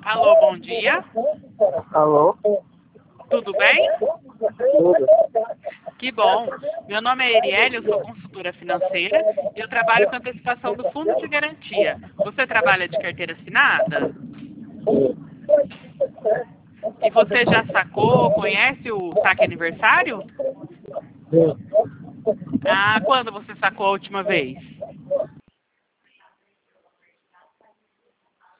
Alô, bom dia. Alô? Tudo bem? Tudo? Que bom. Meu nome é Erielle, eu sou consultora financeira e eu trabalho com antecipação do fundo de garantia. Você trabalha de carteira assinada? E você já sacou, conhece o saque aniversário? Sim. Ah, quando você sacou a última vez?